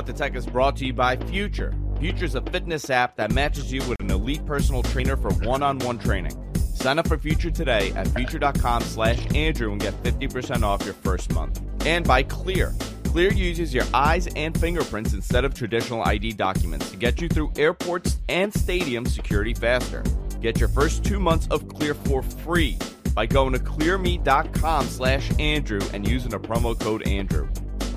The Tech is brought to you by Future. Future is a fitness app that matches you with an elite personal trainer for one-on-one training. Sign up for Future today at future.com/Andrew and get 50% off your first month. And by Clear. Clear uses your eyes and fingerprints instead of traditional ID documents to get you through airports and stadium security faster. Get your first 2 months of Clear for free by going to clearme.com/Andrew and using the promo code Andrew.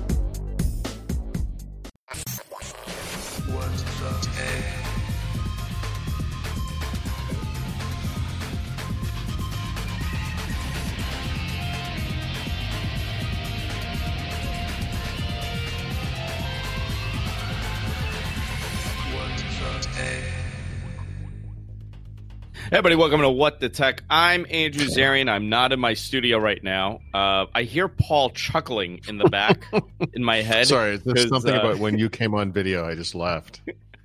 Hey everybody, welcome to What the Tech. I'm Andrew Zarian. I'm not in my studio right now. I hear Paul chuckling in the back in my head. Sorry, there's something about when you came on video, I just laughed.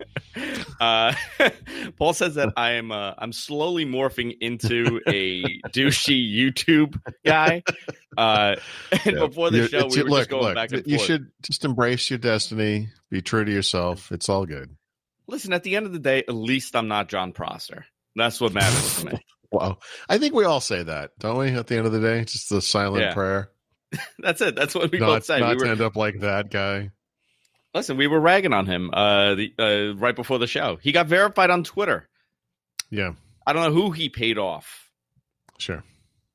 Paul says that I'm slowly morphing into a douchey YouTube guy. Before the show, we were just going back and forth. You should just embrace your destiny. Be true to yourself. It's all good. Listen, at the end of the day, at least I'm not John Prosser. That's what matters to me. Wow. I think we all say that, don't we? At the end of the day, just the silent prayer. That's it. That's what we both say. Not to end up like that guy. Listen, we were ragging on him right before the show. He got verified on Twitter. Yeah. I don't know who he paid off. Sure.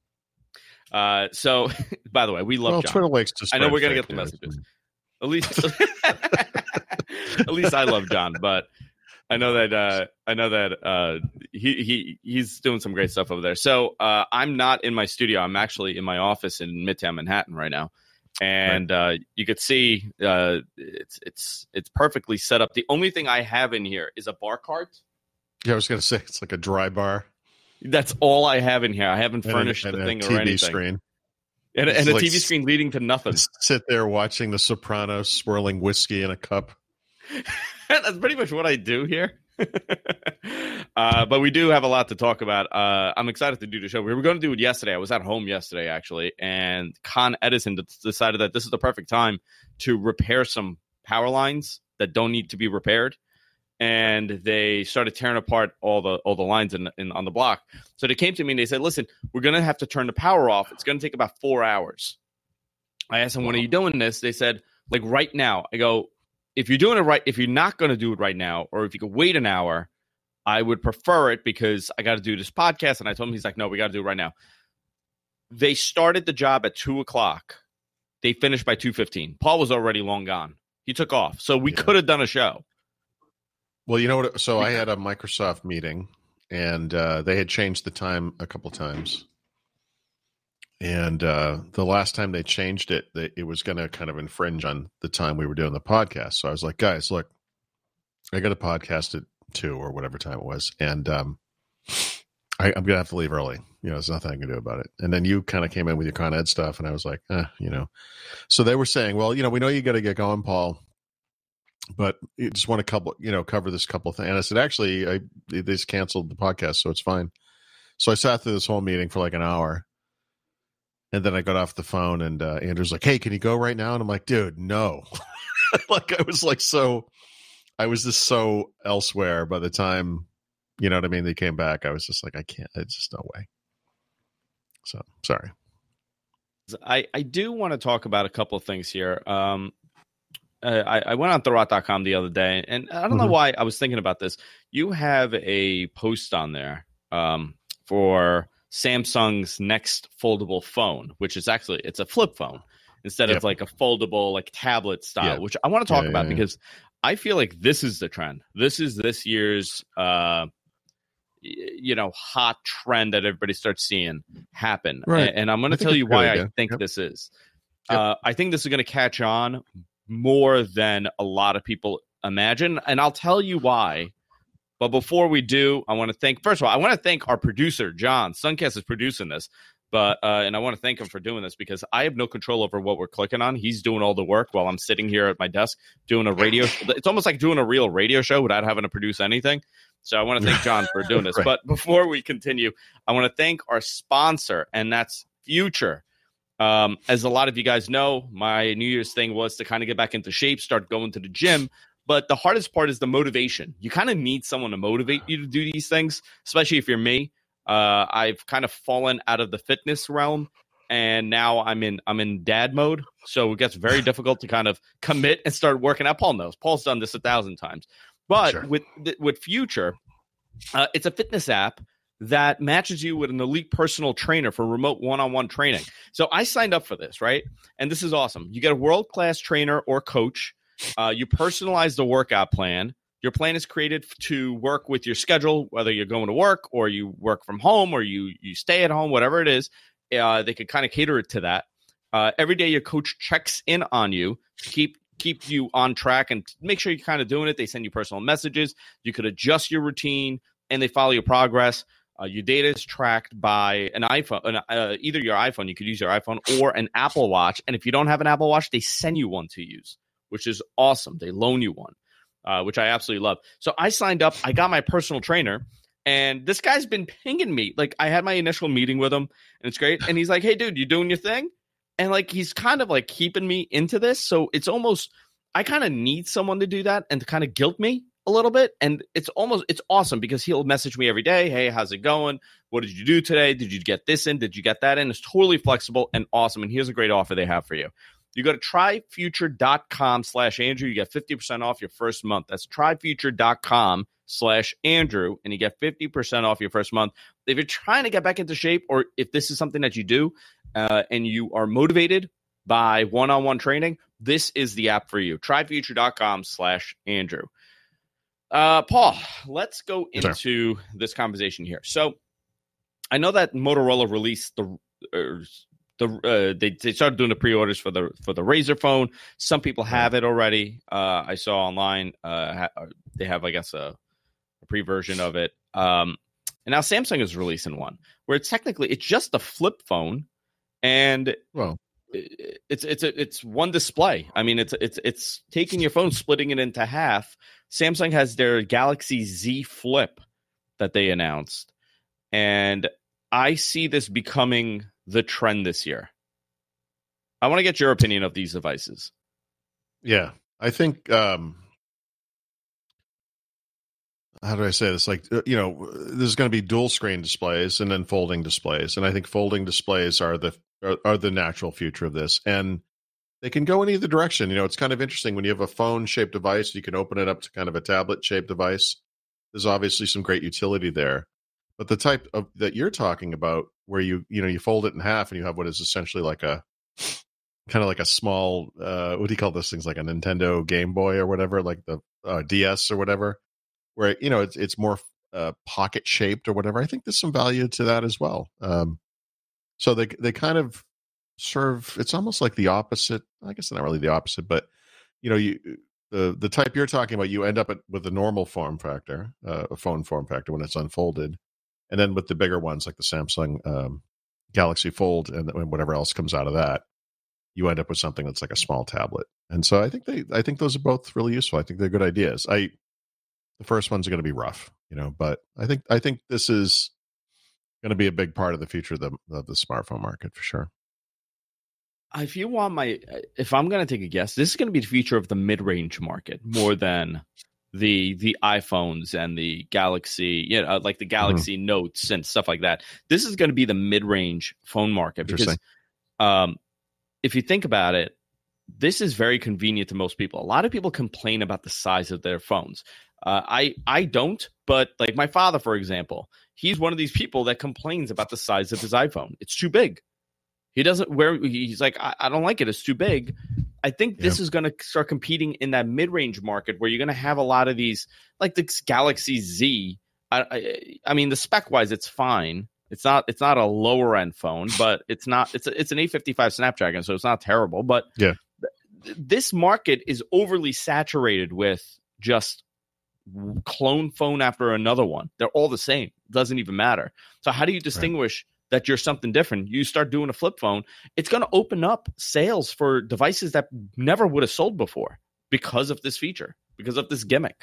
So, by the way, we love John. Twitter likes to spread I know we're going to get the messages. At least I love John, but I know that he's doing some great stuff over there. So I'm not in my studio. I'm actually in my office in Midtown Manhattan right now, and you could see it's perfectly set up. The only thing I have in here is a bar cart. Yeah, I was going to say it's like a dry bar. That's all I have in here. I haven't furnished the thing or anything. Screen. And a TV screen leading to nothing. Sit there watching The Sopranos, swirling whiskey in a cup. That's pretty much what I do here. But we do have a lot to talk about. I'm excited to do the show. We were going to do it yesterday. I was at home yesterday, actually, and Con Edison decided that this is the perfect time to repair some power lines that don't need to be repaired. And they started tearing apart all the lines on the block. So they came to me and they said, listen, we're going to have to turn the power off. It's going to take about 4 hours. I asked them, when are you doing this? They said, like right now. I go, if you're doing it right, if you're not going to do it right now, or if you could wait an hour, I would prefer it because I got to do this podcast. And I told him, he's like, no, we got to do it right now. They started the job at 2:00. They finished by 2:15. Paul was already long gone. He took off. So we could have done a show. Well, you know what? So I had a Microsoft meeting, and they had changed the time a couple times. And the last time they changed it, it was going to kind of infringe on the time we were doing the podcast. So I was like, guys, look, I got a podcast at 2 or whatever time it was. And I'm going to have to leave early. You know, there's nothing I can do about it. And then you kind of came in with your Con Ed stuff. And I was like, So they were saying, well, we know you got to get going, Paul. But you just want to cover this couple of things. And I said, actually, they just canceled the podcast, so it's fine. So I sat through this whole meeting for like an hour. And then I got off the phone and Andrew's like, hey, can you go right now? And I'm like, dude, no. I was just so elsewhere by the time, you know what I mean? They came back. I was just like, I can't, it's just no way. So sorry. I do want to talk about a couple of things here. I went on TheRot.com the other day, and I don't know why I was thinking about this. You have a post on there for Samsung's next foldable phone, which is actually, it's a flip phone instead of like a foldable, like tablet style, which I want to talk about because I feel like this is the trend. This is this year's, hot trend that everybody starts seeing happen. Right. And I'm going to tell you why I think this is. I think this is going to catch on more than a lot of people imagine. And I'll tell you why. But before we do, I want to thank our producer, John. Suncast is producing this. And I want to thank him for doing this because I have no control over what we're clicking on. He's doing all the work while I'm sitting here at my desk doing a radio show. It's almost like doing a real radio show without having to produce anything. So I want to thank John for doing this. Right. But before we continue, I want to thank our sponsor, and that's Future. As a lot of you guys know, my New Year's thing was to kind of get back into shape, start going to the gym. But the hardest part is the motivation. You kind of need someone to motivate you to do these things, especially if you're me. I've kind of fallen out of the fitness realm, and now I'm in dad mode. So it gets very difficult to kind of commit and start working out. Paul knows. Paul's done this 1,000 times. But Sure. with Future, it's a fitness app that matches you with an elite personal trainer for remote one-on-one training. So I signed up for this, right? And this is awesome. You get a world-class trainer or coach. You personalize the workout plan. Your plan is created to work with your schedule, whether you're going to work or you work from home or you stay at home, whatever it is. They could kind of cater it to that. Every day your coach checks in on you to keep you on track and make sure you're kind of doing it. They send you personal messages. You could adjust your routine, and they follow your progress. Your data is tracked by an iPhone, either your iPhone, you could use your iPhone, or an Apple Watch. And if you don't have an Apple Watch, they send you one to use, which is awesome. They loan you one, which I absolutely love. So I signed up. I got my personal trainer, and this guy's been pinging me. Like, I had my initial meeting with him, and it's great. And he's like, hey, dude, you doing your thing? And like, he's kind of like keeping me into this. So it's almost, I kind of need someone to do that and to kind of guilt me a little bit. And it's awesome because he'll message me every day. Hey, how's it going? What did you do today? Did you get this in? Did you get that in? It's totally flexible and awesome. And here's a great offer they have for you. You go to tryfuture.com/Andrew. You get 50% off your first month. That's tryfuture.com/Andrew. And you get 50% off your first month. If you're trying to get back into shape, or if this is something that you do and you are motivated by one-on-one training, this is the app for you. Tryfuture.com/Andrew. Paul, let's go into this conversation here. So I know that Motorola released they started doing the pre-orders for the Razr phone. Some people have it already. I saw online they have, I guess, a pre-version of it. And now Samsung is releasing one where it's just a flip phone, and it's one display. I mean, it's taking your phone, splitting it into half. Samsung has their Galaxy Z Flip that they announced, and I see this becoming the trend this year. I want to get your opinion of these devices. Yeah, I think how do I say this? Like, there's going to be dual screen displays and then folding displays, and I think folding displays are the natural future of this, and they can go in either direction. It's kind of interesting when you have a phone shaped device, you can open it up to kind of a tablet shaped device. There's obviously some great utility there, but the type of that you're talking about, where you fold it in half and you have what is essentially like a kind of like a small what do you call those things, like a Nintendo Game Boy or whatever, like the DS or whatever, where it's more pocket shaped or whatever. I think there's some value to that as well. So they kind of serve, it's almost like the opposite. I guess not really the opposite, but the type you're talking about, you end up with a normal form factor, a phone form factor when it's unfolded, and then with the bigger ones like the Samsung Galaxy Fold and whatever else comes out of that, you end up with something that's like a small tablet. And so I think those are both really useful. I think they're good ideas. The first ones are going to be rough, but I think this is going to be a big part of the future of the smartphone market for sure. If I'm going to take a guess, this is going to be the future of the mid-range market more than the iPhones and the Galaxy, like the Galaxy Notes and stuff like that. This is going to be the mid-range phone market because if you think about it, this is very convenient to most people. A lot of people complain about the size of their phones. I don't, but like my father, for example, he's one of these people that complains about the size of his iPhone. It's too big. He's like, I don't like it. It's too big. I think this is going to start competing in that mid-range market where you're going to have a lot of these, like the Galaxy Z. I mean, the spec-wise, it's fine. It's not a lower-end phone, but it's an 855 Snapdragon, so it's not terrible. But this market is overly saturated with just clone phone after another one. They're all the same. It doesn't even matter. So how do you distinguish that you're something different? You start doing a flip phone, it's going to open up sales for devices that never would have sold before because of this feature, because of this gimmick.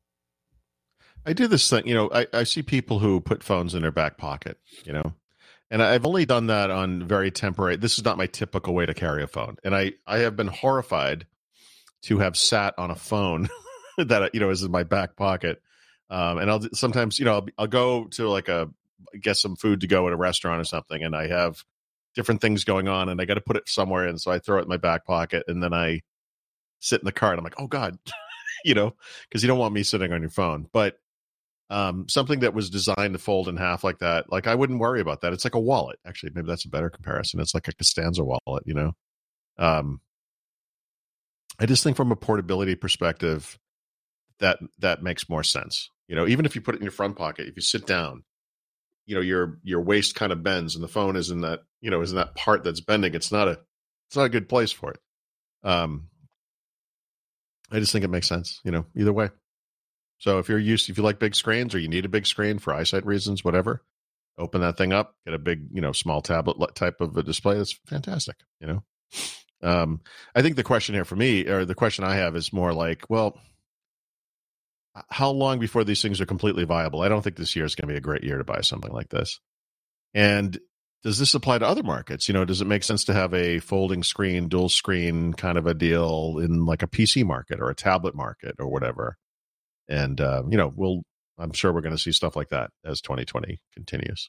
I do this thing, I see people who put phones in their back pocket, And I've only done that on very temporary. This is not my typical way to carry a phone. And I have been horrified to have sat on a phone that, is in my back pocket. And I'll sometimes, I'll go to get some food to go at a restaurant or something. And I have different things going on and I got to put it somewhere. And so I throw it in my back pocket and then I sit in the car and I'm like, oh God, because you don't want me sitting on your phone. But something that was designed to fold in half like that, like I wouldn't worry about that. It's like a wallet. Actually, maybe that's a better comparison. It's like a Costanza wallet, I just think from a portability perspective, that makes more sense. Even if you put it in your front pocket, if you sit down, your waist kind of bends and the phone is in that, is in that part that's bending. It's not a good place for it. I just think it makes sense, either way. So if you like big screens or you need a big screen for eyesight reasons, whatever, open that thing up, get a big, small tablet type of a display. That's fantastic. I think the question here for me, or the question I have, is more like, well, how long before these things are completely viable? I don't think this year is going to be a great year to buy something like this. And does this apply to other markets? Does it make sense to have a folding screen, dual screen kind of a deal in like a PC market or a tablet market or whatever? And, I'm sure we're going to see stuff like that as 2020 continues.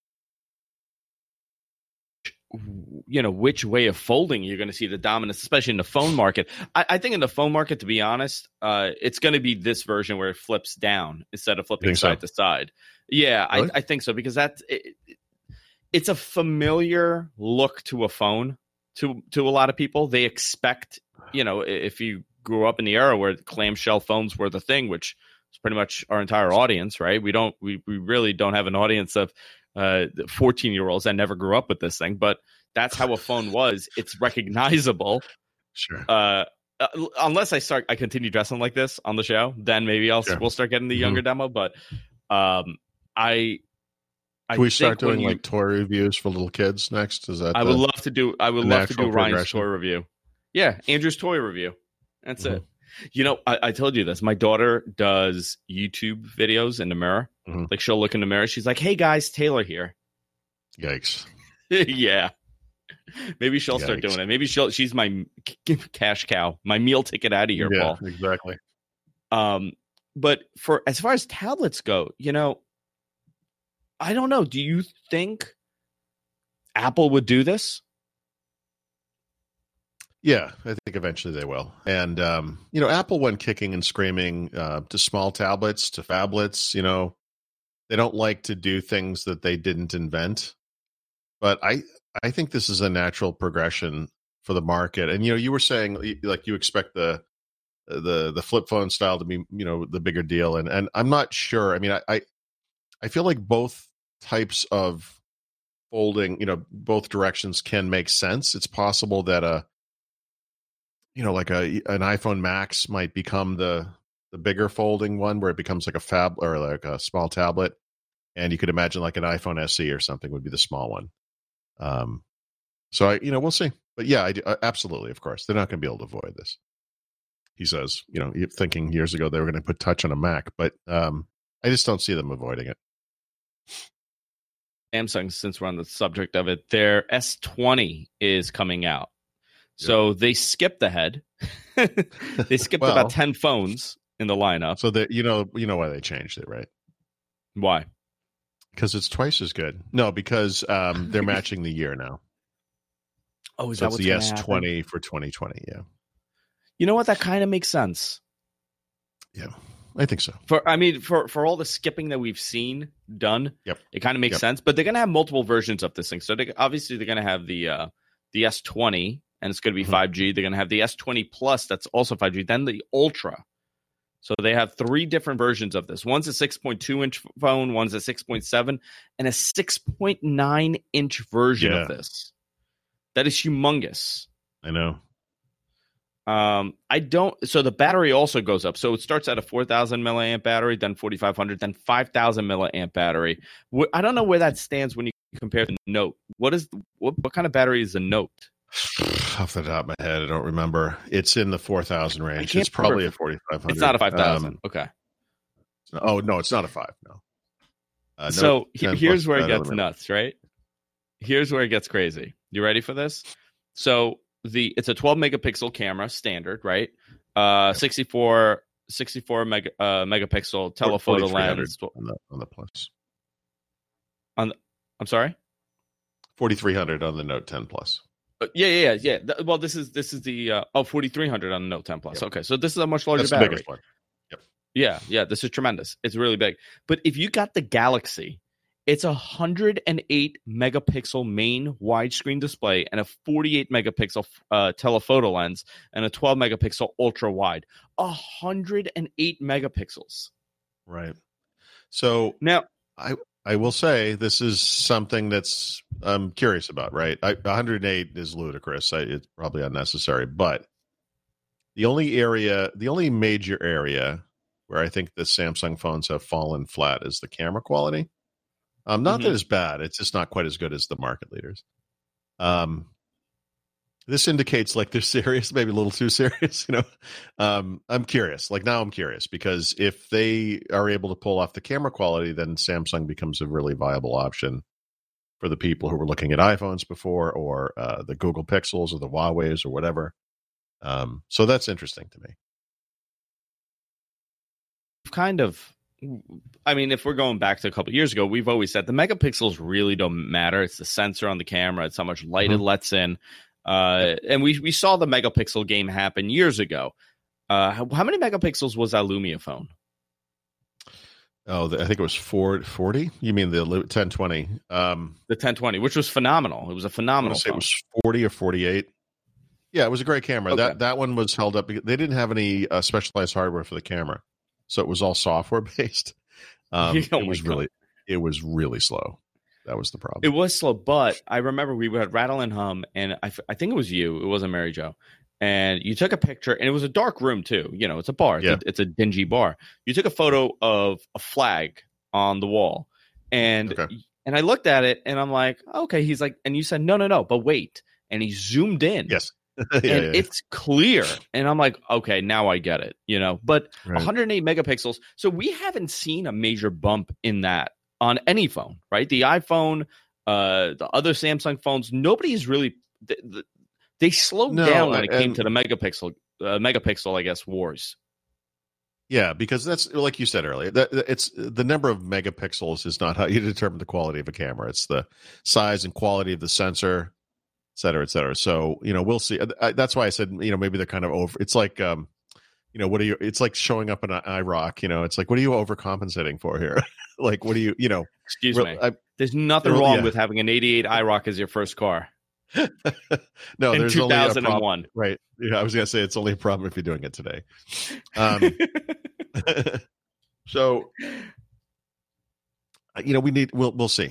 Which way of folding you're going to see the dominance, especially in the phone market. I think in the phone market, to be honest, it's going to be this version where it flips down instead of flipping side to side. Yeah, really? I think so, because it's a familiar look to a phone to a lot of people. They expect, if you grew up in the era where clamshell phones were the thing, which is pretty much our entire audience, right? We really don't have an audience of 14-year-olds that never grew up with this thing, but that's how a phone was. It's recognizable. Sure. Unless I continue dressing like this on the show, then maybe we'll start getting the younger demo. But Can we start doing like toy reviews for little kids next? I would love to do Ryan's toy review. Yeah, Andrew's toy review. That's it. I told you this. My daughter does YouTube videos in the mirror. Mm-hmm. Like she'll look in the mirror. She's like, "Hey guys, Taylor here." Yikes. Yeah. Maybe she'll start doing it. Maybe she's my cash cow, my meal ticket out of here, Paul. Exactly. But as far as tablets go, I don't know. Do you think Apple would do this? Yeah, I think eventually they will. And, Apple went kicking and screaming to small tablets, to phablets. They don't like to do things that they didn't invent. But I think this is a natural progression for the market. And, you were saying, like, you expect the flip phone style to be, the bigger deal. And I'm not sure. I mean, I feel like both types of folding, both directions can make sense. It's possible that like an iPhone Max might become the bigger folding one, where it becomes like a phab or like a small tablet, and you could imagine like an iPhone SE or something would be the small one. So we'll see. But yeah, absolutely, of course, they're not going to be able to avoid this. He says, thinking years ago they were going to put touch on a Mac, but I just don't see them avoiding it. Samsung, since we're on the subject of it, their S20 is coming out. So they skipped ahead. They skipped about 10 phones in the lineup. So that you know why they changed it, right? Why? Because it's twice as good. No, because they're matching the year now. Oh, is so that what's the S20 for 2020? Yeah. You know what? That kind of makes sense. Yeah, I think so. For all the skipping that we've seen done, it kind of makes sense. But they're going to have multiple versions of this thing. So they're going to have the S20. And it's going to be 5G. They're going to have the S20 Plus, that's also 5G. Then the Ultra. So they have 3 different versions of this. One's a 6.2-inch phone, one's a 6.7, and a 6.9-inch version of this. That is humongous. I know. So the battery also goes up. So it starts at a 4,000 milliamp battery, then 4,500, then 5,000 milliamp battery. I don't know where that stands when you compare the Note. What kind of battery is the Note? Off the top of my head, I don't remember. It's in the 4,000 range. It's probably a 4,500. It's not a 5,000. Okay. Oh no, it's not a 5. No. So here's where it gets nuts, right? here's where it gets crazy. You ready for this? So it's a 12 megapixel camera standard, right? 64 megapixel telephoto lens on the Plus. I'm sorry, 4300 on the Note 10 Plus. Yeah. Well, this is the 4300 on the Note 10 Plus. Yep. Okay, so this is a much larger battery. The biggest one. Yep. Yeah. This is tremendous. It's really big. But if you got the Galaxy, it's a 108 megapixel main widescreen display and a 48 megapixel telephoto lens and a 12 megapixel ultra wide. 108 megapixels. Right. So now, I will say this is something that's I'm curious about. Right, 108 is ludicrous. It's probably unnecessary. But the only major area where I think the Samsung phones have fallen flat is the camera quality. Not that it's bad. It's just not quite as good as the market leaders. This indicates like they're serious, maybe a little too serious. I'm curious. Like now I'm curious because if they are able to pull off the camera quality, then Samsung becomes a really viable option for the people who were looking at iPhones before or the Google Pixels or the Huawei's or whatever. So that's interesting to me. Kind of. I mean, if we're going back to a couple of years ago, we've always said the megapixels really don't matter. It's the sensor on the camera. It's how much light it lets in. And we saw the megapixel game happen years ago. How many megapixels was that Lumia phone? Oh, I think it was 40. You mean the 1020? The 1020, which was phenomenal. It was a phenomenal phone. It was 40 or 48. Yeah, it was a great camera. Okay. That one was held up. They didn't have any specialized hardware for the camera. So it was all software based. It was really slow. That was the problem. It was slow, but I remember we had Rattle and Hum, and I think it was you. It wasn't Mary Jo. And you took a picture, and it was a dark room too. It's a bar. Yeah. It's a dingy bar. You took a photo of a flag on the wall, and I looked at it, and I'm like, okay. He's like, and you said, no, but wait. And he zoomed in. Yes. It's clear, and I'm like, okay, now I get it. But 108 megapixels. So we haven't seen a major bump in that on any phone, right? The iPhone, the other Samsung phones, nobody's really they slowed down when it came to the megapixel, I guess, wars. Yeah, because that's like you said earlier. It's the number of megapixels is not how you determine the quality of a camera. It's the size and quality of the sensor, et cetera, et cetera. So, we'll see. That's why I said, maybe they're kind of over. It's like, it's like showing up in an IROC, it's like, what are you overcompensating for here? Like, what do you, Excuse me. There's nothing wrong with having an 88 IROC as your first car. No, in there's 2001. only a problem, right? Yeah, I was going to say it's only a problem if you're doing it today. So, we'll see.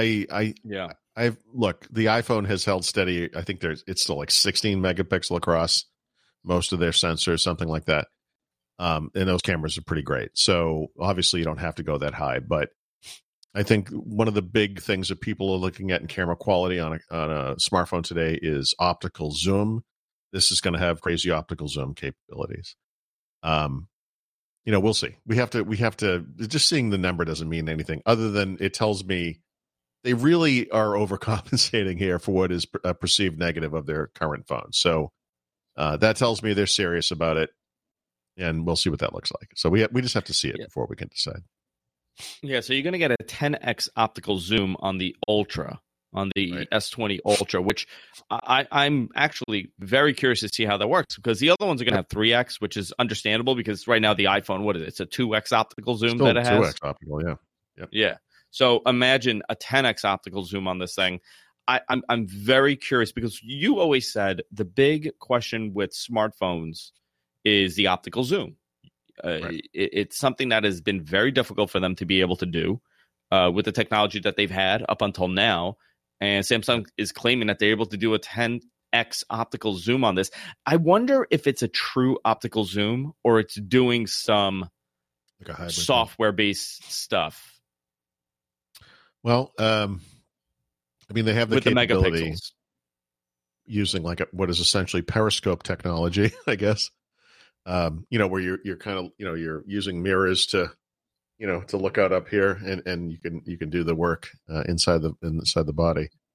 Look, the iPhone has held steady. I think it's still like 16 megapixel across most of their sensors, something like that. And those cameras are pretty great. So obviously you don't have to go that high, but I think one of the big things that people are looking at in camera quality on a smartphone today is optical zoom. This is going to have crazy optical zoom capabilities. We'll see. We have to just seeing the number doesn't mean anything other than it tells me they really are overcompensating here for what is a perceived negative of their current phone. So that tells me they're serious about it, and we'll see what that looks like. So we just have to see it before we can decide. Yeah, so you're going to get a 10x optical zoom on the Ultra, on the S20 Ultra, which I'm actually very curious to see how that works because the other ones are going to have 3x, which is understandable because right now the iPhone, what is it? It's a 2x optical zoom that it has. 2x optical, yeah. Yep. Yeah. So imagine a 10x optical zoom on this thing. I'm very curious because you always said the big question with smartphones is the optical zoom. It's something that has been very difficult for them to be able to do with the technology that they've had up until now. And Samsung is claiming that they're able to do a 10x optical zoom on this. I wonder if it's a true optical zoom or it's doing some like software-based stuff. Well, they have the with capability the megapixels. Using like what is essentially periscope technology, I guess. Where you're kind of you're using mirrors to to look out up here and you can do the work inside the body.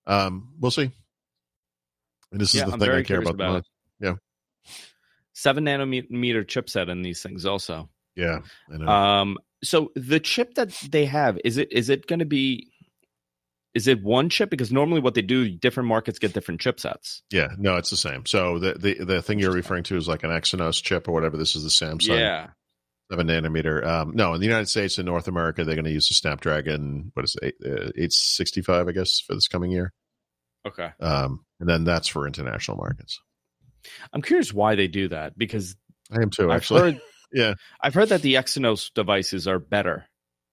We'll see. And this is the I'm thing very I care curious about the most. Yeah. 7 nanometer chipset in these things also. Yeah, I know. So the chip that they have, is it going to be, is it one chip? Because normally what they do, different markets get different chipsets. Yeah, no, it's the same. So the thing you're referring to is like an Exynos chip or whatever. This is the Samsung 7 nanometer. No, in the United States and North America, they're going to use the Snapdragon, what is it, 865, I guess, for this coming year. Okay. And then that's for international markets. I'm curious why they do that, because I am too, actually. I've heard that the Exynos devices are better.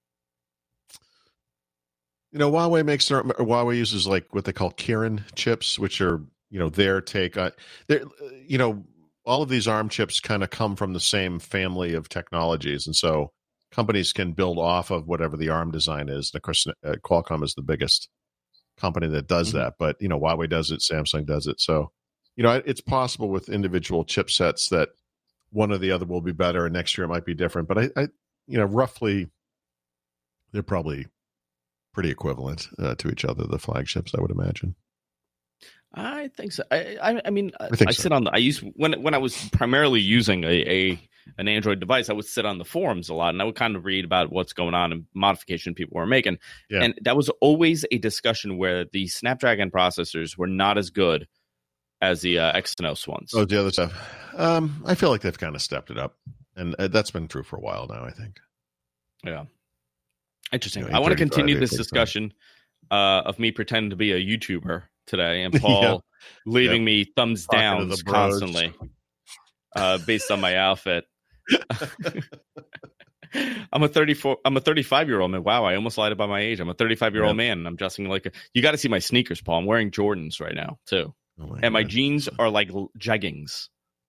Huawei uses like what they call Kirin chips, which are, their take on, all of these ARM chips kind of come from the same family of technologies. And so companies can build off of whatever the ARM design is. And of course, Qualcomm is the biggest company that does that, but Huawei does it, Samsung does it. So, it's possible with individual chipsets that one or the other will be better, and next year it might be different. But I roughly, they're probably pretty equivalent to each other, the flagships, I would imagine. I think so. I mean, I sit on. I used when I was primarily using an Android device, I would sit on the forums a lot, and I would kind of read about what's going on and modification people were making. Yeah. And that was always a discussion where the Snapdragon processors were not as good as the Exynos ones. Oh, the other stuff. I feel like they've kind of stepped it up, and that's been true for a while now, I think. Yeah. Interesting. I want to continue this discussion of me pretending to be a YouTuber today, and Paul leaving me thumbs down constantly based on my outfit. I'm a 35-year-old man. Wow, I almost lied about my age. I'm a 35-year-old man, and I'm dressing like you got to see my sneakers, Paul. I'm wearing Jordans right now too, and my jeans are like jeggings.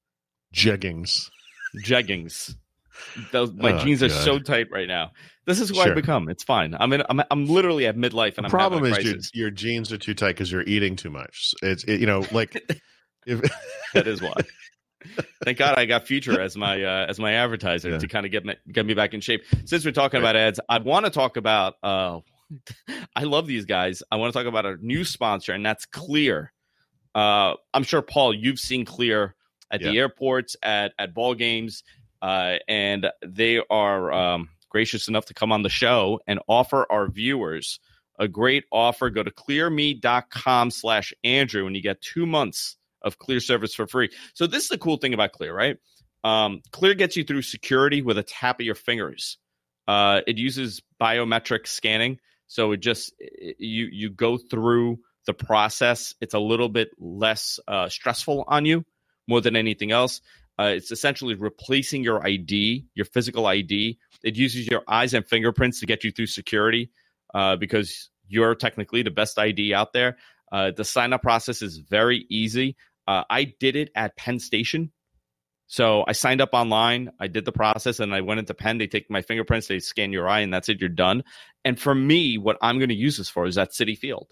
My jeans are so tight right now. This is who I've become. It's fine. I'm literally at midlife, and the problem is your jeans are too tight because you're eating too much. That is why. Thank God I got Future as my advertiser to kind of get me back in shape. Since we're talking about ads, I want to talk about. I love these guys. I want to talk about a new sponsor, and that's Clear. I'm sure, Paul, you've seen Clear at the airports, at ball games. And they are gracious enough to come on the show and offer our viewers a great offer. Go to clearme.com/Andrew and you get 2 months of Clear service for free. So this is the cool thing about Clear, right? Clear gets you through security with a tap of your fingers. It uses biometric scanning. So it just you go through the process. It's a little bit less stressful on you more than anything else. It's essentially replacing your ID, your physical ID. It uses your eyes and fingerprints to get you through security because you're technically the best ID out there. The sign-up process is very easy. I did it at Penn Station. So I signed up online. I did the process, and I went into Penn. They take my fingerprints. They scan your eye, and that's it. You're done. And for me, what I'm going to use this for is at Citi Field.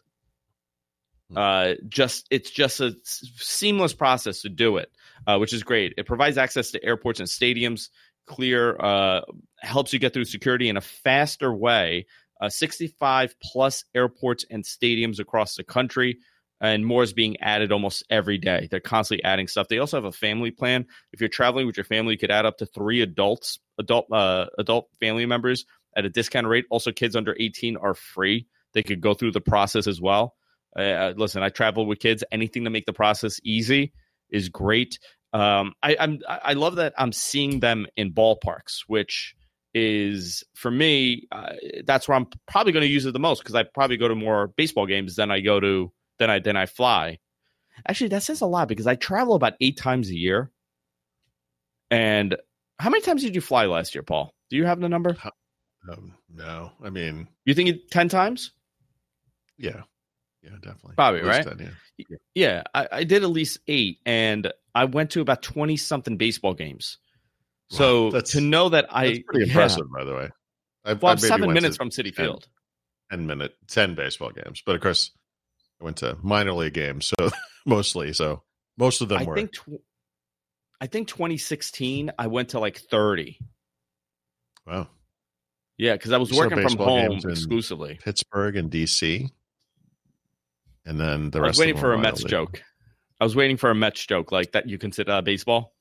It's just a seamless process to do it, which is great. It provides access to airports and stadiums. Clear helps you get through security in a faster way. 65 plus airports and stadiums across the country, and more is being added almost every day. They're constantly adding stuff. They also have a family plan. If you're traveling with your family, you could add up to 3 adult family members at a discount rate. Also, kids under 18 are free. They could go through the process as well. Listen, I travel with kids. Anything to make the process easy is great. I love that I'm seeing them in ballparks, which is for me. That's where I'm probably going to use it the most because I probably go to more baseball games than I fly. Actually, that says a lot because I travel about 8 times a year. And how many times did you fly last year, Paul? Do you have the number? No, I mean, you think 10 times? Yeah. Yeah, definitely. Probably, right? 10, yeah. I did at least 8, and I went to about 20-something baseball games. So to know that that's pretty impressive, by the way. I'm 7 minutes from Citi Field. 10 baseball games. But, of course, I went to minor league games, so mostly. So most of them were. I think 2016, I went to like 30. Wow. Yeah, because I was working from home exclusively. Pittsburgh and D.C.? and then the I rest was waiting of them for are a minor Mets league. joke. I was waiting for a Mets joke like that. You consider baseball?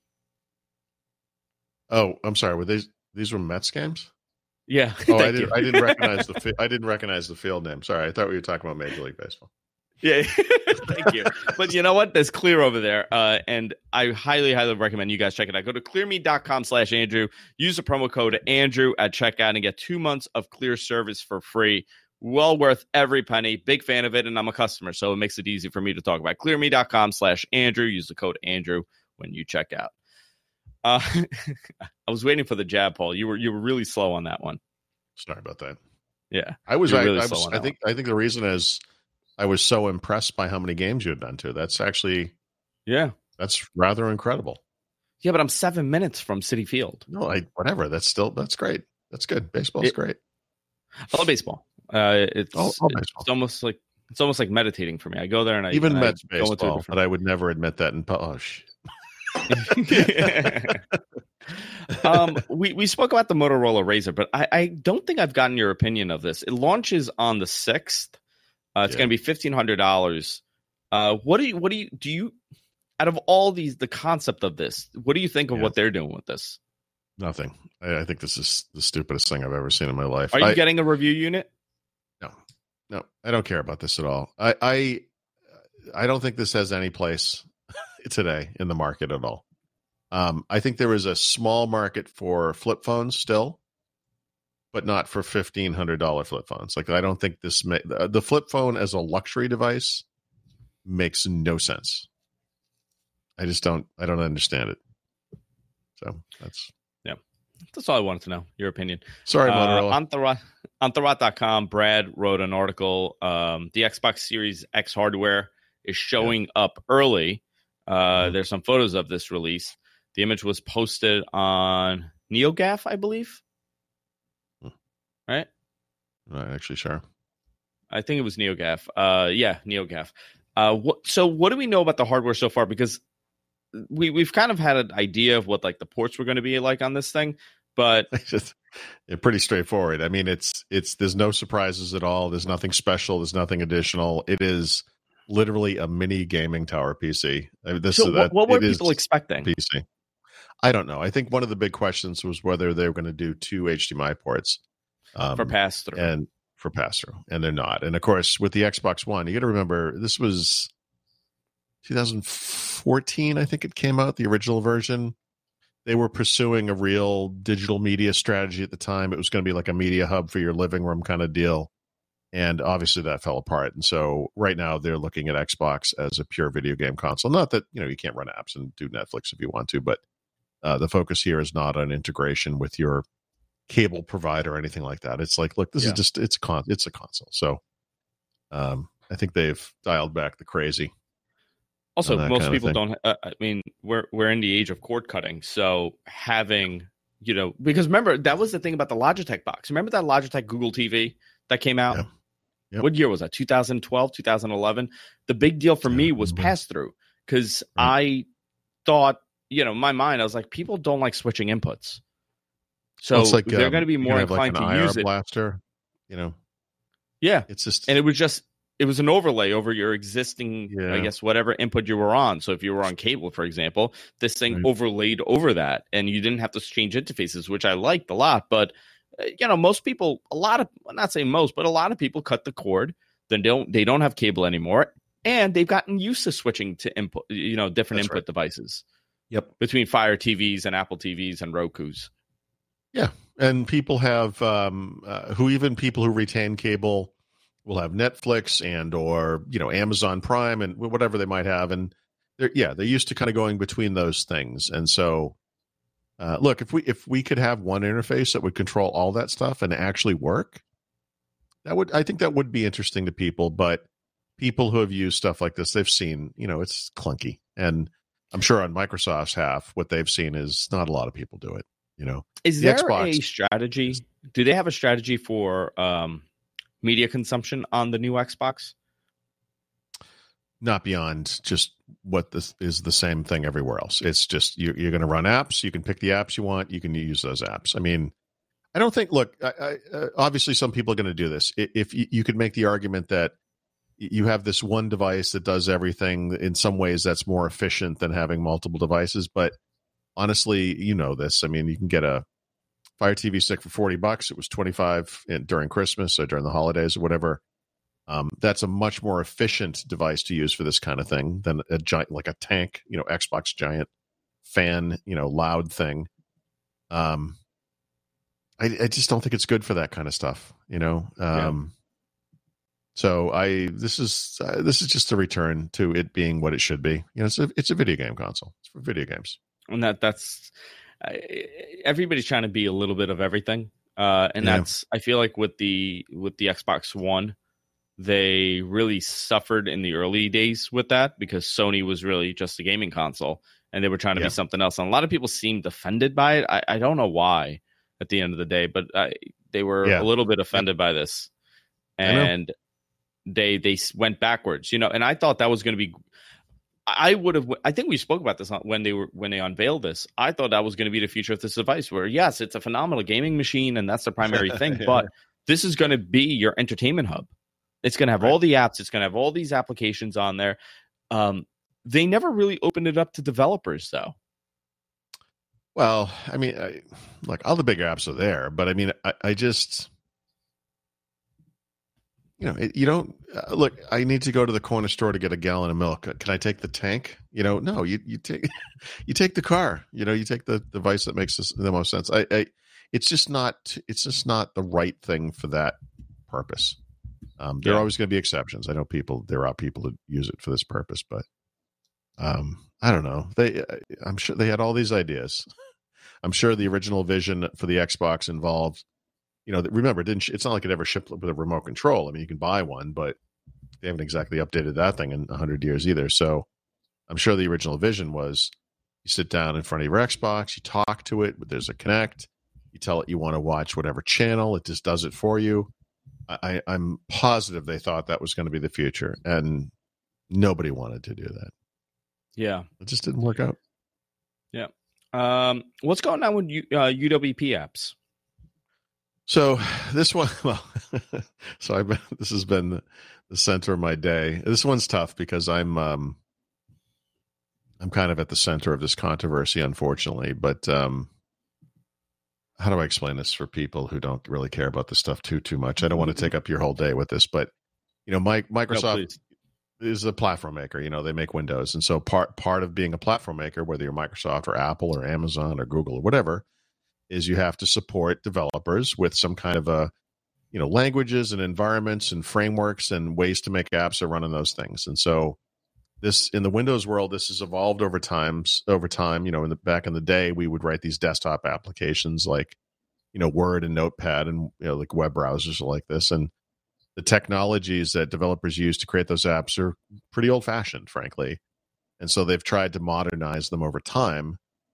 Oh, I'm sorry. Were these were Mets games? Yeah. Oh, Thank you. I didn't recognize I didn't recognize the field name. Sorry, I thought we were talking about Major League Baseball. Yeah, thank you. But you know what? There's Clear over there. And I highly, highly recommend you guys check it out. Go to clearme.com/Andrew. Use the promo code Andrew at checkout and get 2 months of Clear service for free. Well worth every penny. Big fan of it, and I'm a customer, so it makes it easy for me to talk about. Clearme.com/Andrew. Use the code Andrew when you check out. I was waiting for the jab, Paul. You were really slow on that one. Sorry about that. Yeah, I was. really I slow on I that think. I think the reason is I was so impressed by how many games you had been to. That's actually. Yeah. That's rather incredible. Yeah, but I'm 7 minutes from Citi Field. No, whatever. That's great. That's good. Baseball's great. I love baseball. It's baseball. It's almost like meditating for me. I go there and even Mets I go into baseball, but I would never admit that in shit. We spoke about the Motorola Razr, but I don't think I've gotten your opinion of this. It launches on the 6th. It's going to be $1,500. What do you out of all these, the concept of this, what do you think of what they're doing with this? Nothing. I think this is the stupidest thing I've ever seen in my life. Are you getting a review unit? No, I don't care about this at all. I don't think this has any place today in the market at all. I think there is a small market for flip phones still, but not for $1,500 flip phones. Like, I don't think the flip phone as a luxury device makes no sense. I don't understand it. So that's all I wanted to know. Your opinion. Sorry, Motorola. On Thurrott.com, Brad wrote an article. The Xbox Series X hardware is showing up early. There's some photos of this release. The image was posted on NeoGAF, I believe. Right? Not actually sure. I think it was NeoGAF. NeoGAF. So what do we know about the hardware so far? Because we've kind of had an idea of what like the ports were going to be like on this thing, but it's pretty straightforward. I mean, it's there's no surprises at all. There's nothing special. There's nothing additional. It is literally a mini gaming tower PC. I mean, what were people expecting? PC. I don't know. I think one of the big questions was whether they were going to do 2 HDMI ports for pass-through. And they're not. And of course, with the Xbox One, you got to remember this was 2014, I think it came out, the original version. They were pursuing a real digital media strategy at the time. It was going to be like a media hub for your living room kind of deal. And obviously that fell apart. And so right now they're looking at Xbox as a pure video game console. Not that, you can't run apps and do Netflix if you want to, but the focus here is not on integration with your cable provider or anything like that. It's like, look, this is just, it's a console. So I think they've dialed back the crazy. Also, most people don't. I mean, we're in the age of cord cutting, so having because remember that was the thing about the Logitech box. Remember that Logitech Google TV that came out? Yeah. Yep. What year was that? 2012, 2011. The big deal for me was pass through because I thought, in my mind, I was like, people don't like switching inputs, so it's like, they're going to be more inclined to use it. Blaster, Yeah, it's just, and it was an overlay over your existing, I guess, whatever input you were on. So if you were on cable, for example, this thing overlaid over that, and you didn't have to change interfaces, which I liked a lot. But most people, not saying most, but a lot of people cut the cord. Then they don't have cable anymore, and they've gotten used to switching to input, different input devices. Yep, between Fire TVs and Apple TVs and Roku's. Yeah, and people have people who retain cable will have Netflix and or Amazon Prime and whatever they might have, and they're used to kind of going between those things. And so, look, if we could have one interface that would control all that stuff and actually work, I think that would be interesting to people. But people who have used stuff like this, they've seen it's clunky, and I'm sure on Microsoft's half, what they've seen is not a lot of people do it. Is there a strategy? Do they have a strategy for media consumption on the new Xbox? Not beyond just what this is the same thing everywhere else. It's just you're going to run apps. You can pick the apps you want. You can use those apps. I mean, I don't think. Look, obviously, some people are going to do this. If you could make the argument that you have this one device that does everything. In some ways, that's more efficient than having multiple devices. But honestly, you know this. I mean, you can get a Fire TV stick for $40. It was $25 during Christmas or during the holidays or whatever. That's a much more efficient device to use for this kind of thing than a giant, like a tank, Xbox giant fan, loud thing. I just don't think it's good for that kind of stuff, So this is just a return to it being what it should be. It's a video game console. It's for video games. And that's everybody's trying to be a little bit of everything. That's, I feel like with the Xbox One, they really suffered in the early days with that because Sony was really just a gaming console and they were trying to be something else. And a lot of people seemed offended by it. I don't know why at the end of the day, but they were a little bit offended by this. And they went backwards, and I thought that was going to be, I think we spoke about this when they unveiled this. I thought that was going to be the future of this device where, yes, it's a phenomenal gaming machine and that's the primary thing, but this is going to be your entertainment hub. It's going to have all the apps. It's going to have all these applications on there. They never really opened it up to developers, though. Well, I mean, all the bigger apps are there, but I mean, I just, you don't look. I need to go to the corner store to get a gallon of milk. Can I take the tank? No. You take the car. You take the device that makes the most sense. It's just not the right thing for that purpose. There are always going to be exceptions. I know there are people that use it for this purpose, but I don't know. I'm sure they had all these ideas. I'm sure the original vision for the Xbox involved, remember, it's not like it ever shipped with a remote control. I mean, you can buy one, but they haven't exactly updated that thing in 100 years either. So I'm sure the original vision was you sit down in front of your Xbox, you talk to it, there's a Kinect, you tell it you want to watch whatever channel, it just does it for you. I'm positive they thought that was going to be the future, and nobody wanted to do that. Yeah. It just didn't work out. Yeah. What's going on with UWP apps? So this one, this has been the center of my day. This one's tough because I'm kind of at the center of this controversy, unfortunately, but how do I explain this for people who don't really care about this stuff too much? I don't want to take up your whole day with this, but Microsoft is a platform maker. They make Windows, and so part of being a platform maker, whether you're Microsoft or Apple or Amazon or Google or whatever, is you have to support developers with some kind of a languages and environments and frameworks and ways to make apps that run on those things. And so this in the Windows world, this has evolved over time. Back in the day, we would write these desktop applications like, Word and Notepad and, like web browsers like this. And the technologies that developers use to create those apps are pretty old fashioned, frankly. And so they've tried to modernize them over time.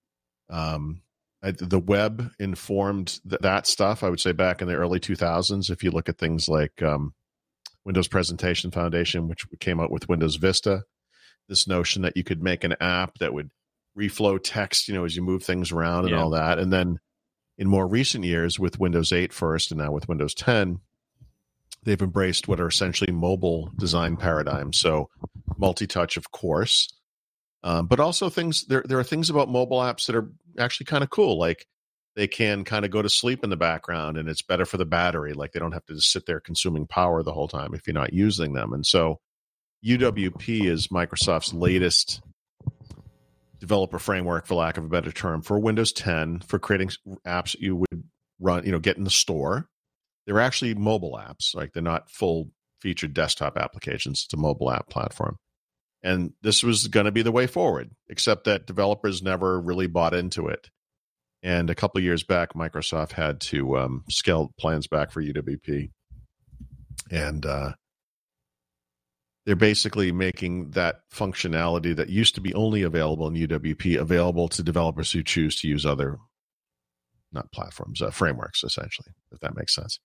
The web informed that stuff, I would say, back in the early 2000s. If you look at things like Windows Presentation Foundation, which came out with Windows Vista, this notion that you could make an app that would reflow text, as you move things around and all that. And then in more recent years with Windows 8 first and now with Windows 10, they've embraced what are essentially mobile design paradigms. So multi-touch, of course, but also there are things about mobile apps that are actually kind of cool. Like they can kind of go to sleep in the background and it's better for the battery. Like they don't have to just sit there consuming power the whole time if you're not using them. And so UWP is Microsoft's latest developer framework, for lack of a better term, for Windows 10 for creating apps that you would run, get in the store. They're actually mobile apps. Like they're not full featured desktop applications. It's a mobile app platform. And this was going to be the way forward, except that developers never really bought into it. And a couple of years back, Microsoft had to scale plans back for UWP. And they're basically making that functionality that used to be only available in UWP available to developers who choose to use other, not platforms, frameworks, essentially, if that makes sense.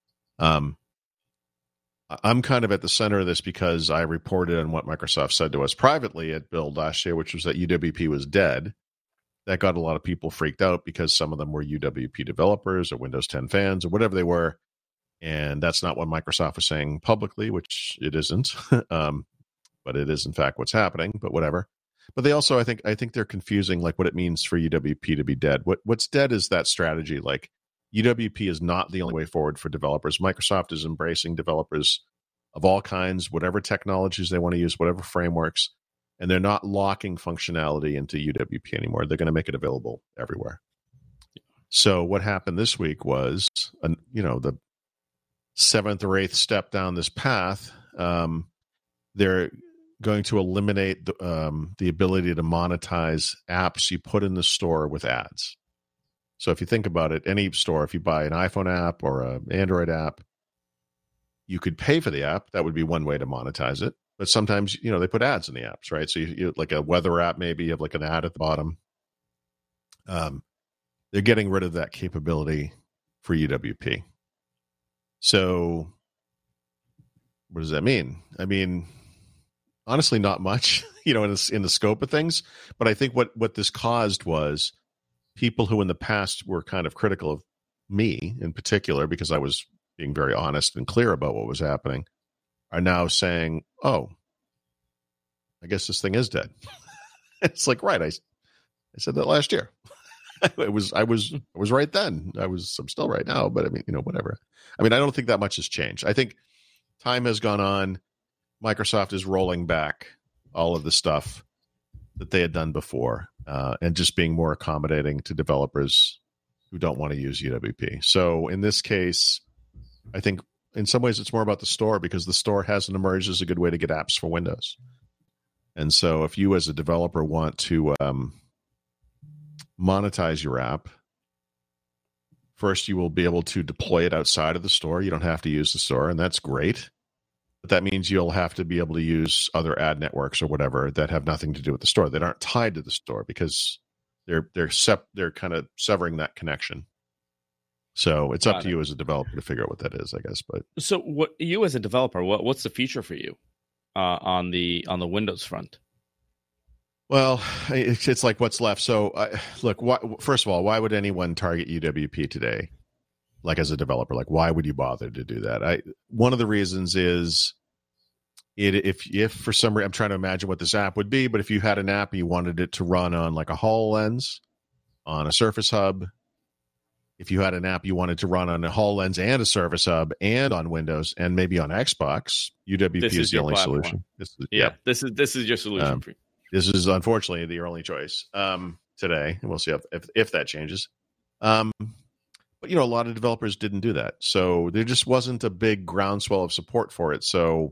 I'm kind of at the center of this because I reported on what Microsoft said to us privately at Build last year, which was that UWP was dead. That got a lot of people freaked out because some of them were UWP developers or Windows 10 fans or whatever they were. And that's not what Microsoft was saying publicly, which it isn't. But it is in fact what's happening, but whatever. But they also, I think they're confusing like what it means for UWP to be dead. What's dead is that strategy. Like UWP is not the only way forward for developers. Microsoft is embracing developers of all kinds, whatever technologies they want to use, whatever frameworks, and they're not locking functionality into UWP anymore. They're going to make it available everywhere. So what happened this week was, the seventh or eighth step down this path. They're going to eliminate the ability to monetize apps you put in the store with ads. So if you think about it, any store, if you buy an iPhone app or an Android app, you could pay for the app. That would be one way to monetize it. But sometimes, they put ads in the apps, right? So you like a weather app, maybe you have like an ad at the bottom. They're getting rid of that capability for UWP. So what does that mean? I mean, honestly, not much, in the scope of things. But I think what this caused was people who in the past were kind of critical of me in particular, because I was being very honest and clear about what was happening, are now saying, oh, I guess this thing is dead. It's like, right. I said that last year. I was right then. I'm still right now, but I mean, whatever. I mean, I don't think that much has changed. I think time has gone on. Microsoft is rolling back all of the stuff that they had done before, and just being more accommodating to developers who don't want to use UWP. So in this case, I think in some ways it's more about the store, because the store hasn't emerged as a good way to get apps for Windows. And so if you as a developer want to monetize your app, first you will be able to deploy it outside of the store. You don't have to use the store, and that's great. But that means you'll have to be able to use other ad networks or whatever that have nothing to do with the store, that aren't tied to the store, because they're kind of severing that connection. So it's up to you as a developer to figure out what that is, I guess. But so, what you as a developer, what's the feature for you on the Windows front? Well, it's like what's left. So, look, first of all, why would anyone target UWP today? Like as a developer, like why would you bother to do that? One of the reasons is if for some reason, I'm trying to imagine what this app would be, but if you had an app and you wanted it to run on like a HoloLens, on a Surface Hub, if you had an app you wanted to run on a HoloLens and a Surface Hub and on Windows and maybe on Xbox, UWP is the only solution. This is your solution. This is unfortunately the only choice today, and we'll see if that changes. But a lot of developers didn't do that, so there just wasn't a big groundswell of support for it. So,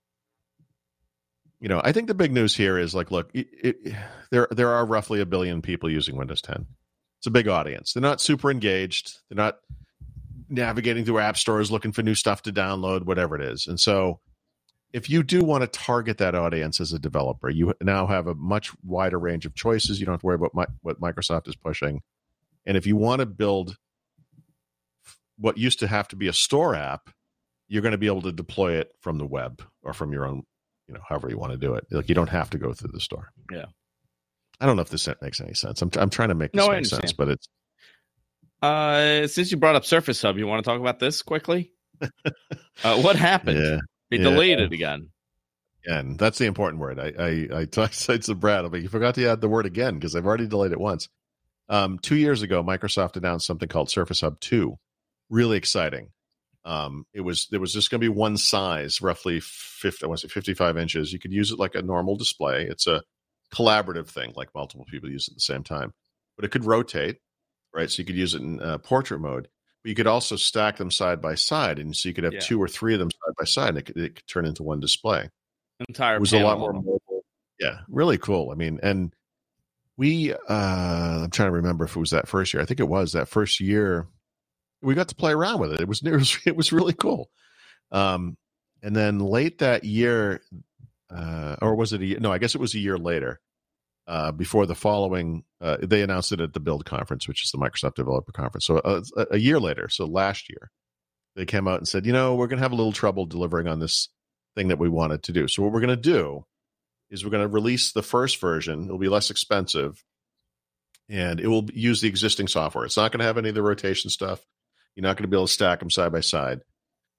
I think the big news here is like, look, there are roughly 1 billion people using Windows 10. It's a big audience. They're not super engaged. They're not navigating through app stores looking for new stuff to download, whatever it is. And so, if you do want to target that audience as a developer, you now have a much wider range of choices. You don't have to worry about what Microsoft is pushing. And if you want to build what used to have to be a store app, you're going to be able to deploy it from the web or from your own, however you want to do it. Like you don't have to go through the store. Yeah. I don't know if this makes any sense. I'm trying to make this make sense, but it's. Since you brought up Surface Hub, you want to talk about this quickly? What happened? Yeah. They delayed it again. And that's the important word. I said to Brad, but you forgot to add the word again because I've already delayed it once. 2 years ago, Microsoft announced something called Surface Hub 2. Really exciting. There was just going to be one size, roughly 55 inches. You could use it like a normal display. It's a collaborative thing, like multiple people use it at the same time. But it could rotate, right? So you could use it in portrait mode. But you could also stack them side by side, and so you could have 2 or 3 of them side by side, and it could turn into one display. Entire. It was a lot more mobile. Yeah, really cool. I mean, and we I'm trying to remember if it was that first year. I think it was that first year. We got to play around with it. It was really cool. And then late that year, or was it a year? No, I guess it was a year later. Before the following, they announced it at the Build Conference, which is the Microsoft Developer Conference. So a year later, so last year, they came out and said, we're going to have a little trouble delivering on this thing that we wanted to do. So what we're going to do is we're going to release the first version. It'll be less expensive, and it will use the existing software. It's not going to have any of the rotation stuff. You're not going to be able to stack them side by side.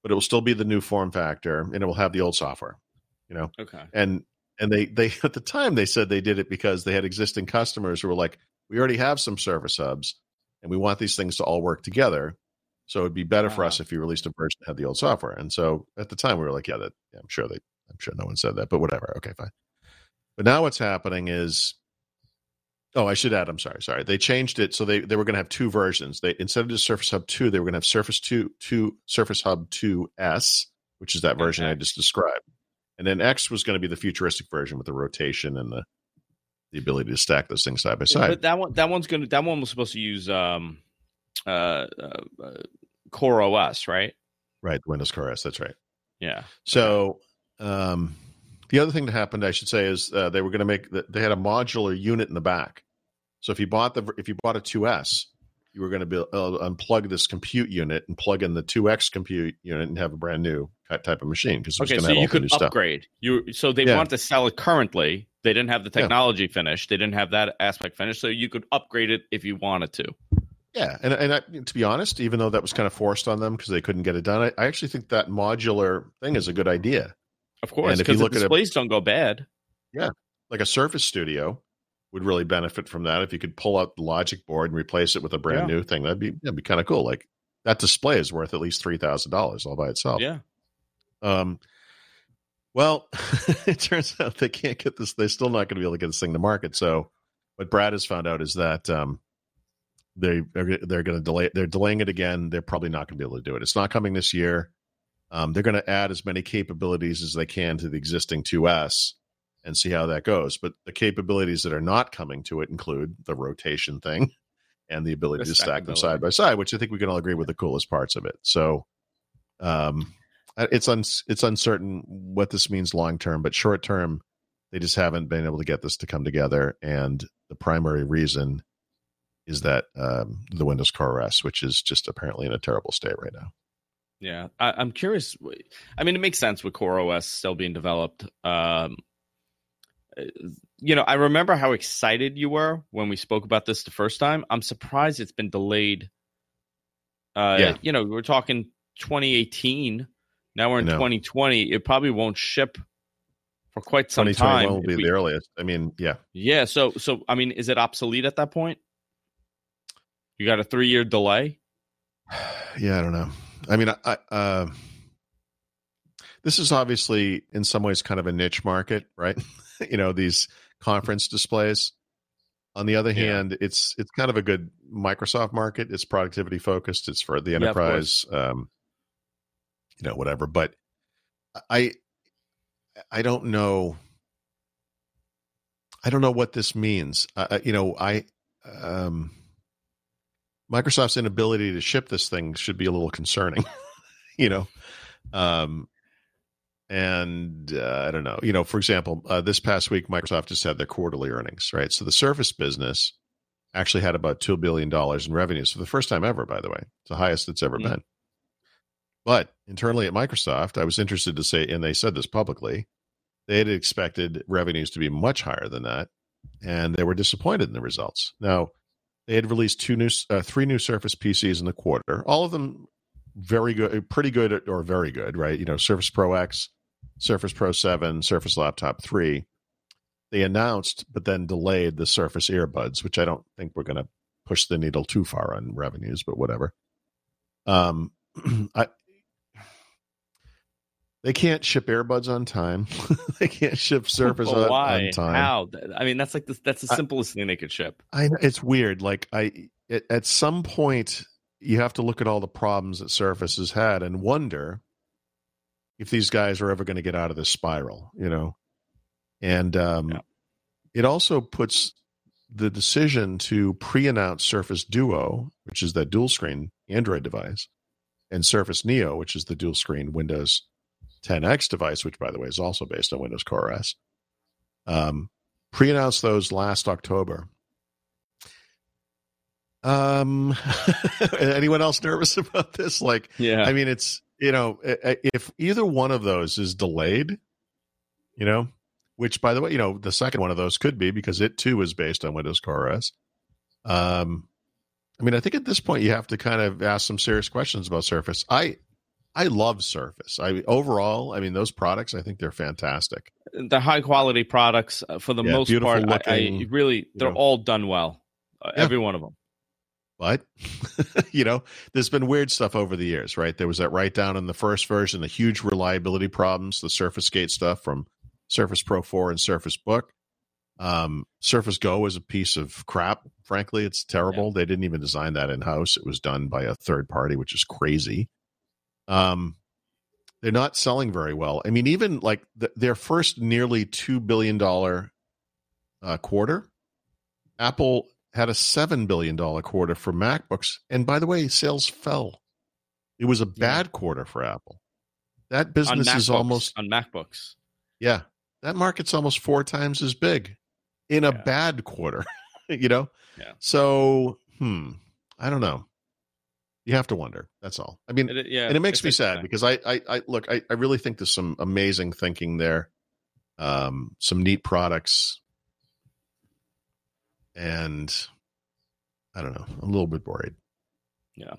but it will still be the new form factor, and it will have the old software. Okay. And they at the time they said they did it because they had existing customers who were like, we already have some Surface Hubs, and we want these things to all work together. So it'd be better for us if you released a version that had the old software. And so at the time we were like, I'm sure no one said that, but whatever. Okay, fine. But now what's happening is, I should add, I'm sorry. They changed it. So they were going to have two versions. They, instead of just Surface Hub 2, they were going to have Surface Hub 2S, which is that version I just described. And then X was going to be the futuristic version with the rotation and the ability to stack those things side by side. But that one was supposed to use Core OS, right? Right, Windows Core OS. That's right. Yeah. So the other thing that happened, I should say, is they were going to they had a modular unit in the back. So if you bought a 2S, you were going to be unplug this compute unit and plug in the 2X compute unit and have a brand new type of machine. Because so you could upgrade. So they wanted to sell it currently. They didn't have the technology finished. They didn't have that aspect finished. So you could upgrade it if you wanted to. Yeah, and to be honest, even though that was kind of forced on them because they couldn't get it done, I actually think that modular thing is a good idea. Of course, because the displays don't go bad. Yeah, like a Surface Studio would really benefit from that if you could pull out the logic board and replace it with a brand new thing. That'd be kind of cool. Like that display is worth at least $3,000 all by itself. Yeah. Well, it turns out they can't get this. They're still not going to be able to get this thing to market. So what Brad has found out is that they're going to delay it. They're delaying it again. They're probably not going to be able to do it. It's not coming this year. They're going to add as many capabilities as they can to the existing 2S and see how that goes. But the capabilities that are not coming to it include the rotation thing and the ability to stack them side by side, which I think we can all agree with the coolest parts of it. So it's uncertain what this means long term, but short term, they just haven't been able to get this to come together. And the primary reason is that the Windows Core OS, which is just apparently in a terrible state right now. Yeah, I'm curious. I mean, it makes sense with Core OS still being developed. I remember how excited you were when we spoke about this the first time. I'm surprised it's been delayed. We're talking 2018. Now we're in 2020. It probably won't ship for quite some time. 2021 will be the earliest. I mean, yeah. Yeah. So I mean, is it obsolete at that point? You got a 3-year delay? Yeah, I don't know. I mean, this is obviously in some ways kind of a niche market, right? These conference displays. On the other hand, it's kind of a good Microsoft market. It's productivity focused. It's for the enterprise, whatever. But I don't know. I don't know what this means. Microsoft's inability to ship this thing should be a little concerning, And I don't know, for example, this past week, Microsoft just had their quarterly earnings, right? So the Surface business actually had about $2 billion in revenues for the first time ever, by the way. It's the highest it's ever been. But internally at Microsoft, I was interested to say, and they said this publicly, they had expected revenues to be much higher than that. And they were disappointed in the results. Now, they had released 3 new Surface PCs in the quarter, all of them very good, pretty good or very good, right? Surface Pro X, Surface Pro 7, Surface Laptop 3. They announced, but then delayed the Surface earbuds, which I don't think we're going to push the needle too far on revenues, but whatever. They can't ship earbuds on time. They can't ship Surface on time. How? I mean, that's the simplest thing they could ship. I know, it's weird. Like at some point, you have to look at all the problems that Surface has had and wonder if these guys are ever going to get out of this spiral, And it also puts the decision to pre-announce Surface Duo, which is that dual screen Android device, and Surface Neo, which is the dual screen Windows 10X device, which, by the way, is also based on Windows Core OS. Pre-announced those last October. Anyone else nervous about this? I mean, it's, if either one of those is delayed, which, by the way, the second one of those could be because it too is based on Windows Core OS. I mean, I think at this point you have to kind of ask some serious questions about Surface. I love Surface. Overall, I mean, those products, I think they're fantastic. The high quality products, for the most part, looking, I really, they're all done well. Every one of them. But, there's been weird stuff over the years, right? There was that write down in the first version, the huge reliability problems, the Surface Gate stuff from Surface Pro 4 and Surface Book. Surface Go is a piece of crap. Frankly, it's terrible. Yeah. They didn't even design that in-house. It was done by a third party, which is crazy. They're not selling very well. I mean, even like their first nearly $2 billion quarter, Apple had a $7 billion quarter for MacBooks. And by the way, sales fell. It was a bad quarter for Apple. That business is almost on MacBooks. Yeah. That market's almost 4 times as big in a bad quarter, Yeah. So, I don't know. You have to wonder. That's all. I mean, and it makes me sad because I really think there's some amazing thinking there, some neat products, and I don't know. I'm a little bit worried. Yeah.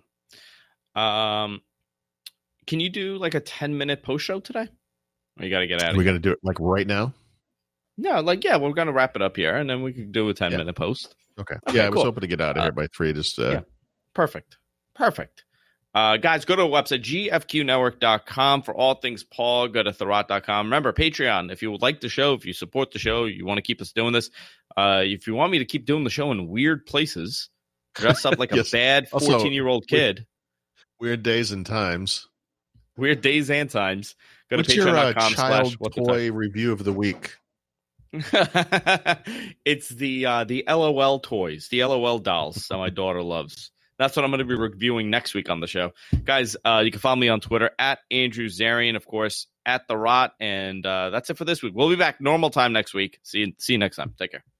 Can you do like a 10-minute post show today? Or you got to get out of here? We got to do it like right now? No, we're going to wrap it up here, and then we can do a 10-minute post. Okay. Yeah, I was hoping to get out of here by 3. Just Perfect. Guys, go to our website, gfqnetwork.com for all things Paul. Go to Thurrott.com. Remember, Patreon, if you would like the show, if you support the show, you want to keep us doing this. If you want me to keep doing the show in weird places, dress up like a bad 14-year-old kid. Weird days and times. Weird days and times. Go to patreon.com. Child toy review of the week. It's the LOL toys, the LOL dolls that my daughter loves. That's what I'm going to be reviewing next week on the show. Guys, you can follow me on Twitter at Andrew Zarian, of course, at Thurrott. And that's it for this week. We'll be back normal time next week. See you next time. Take care.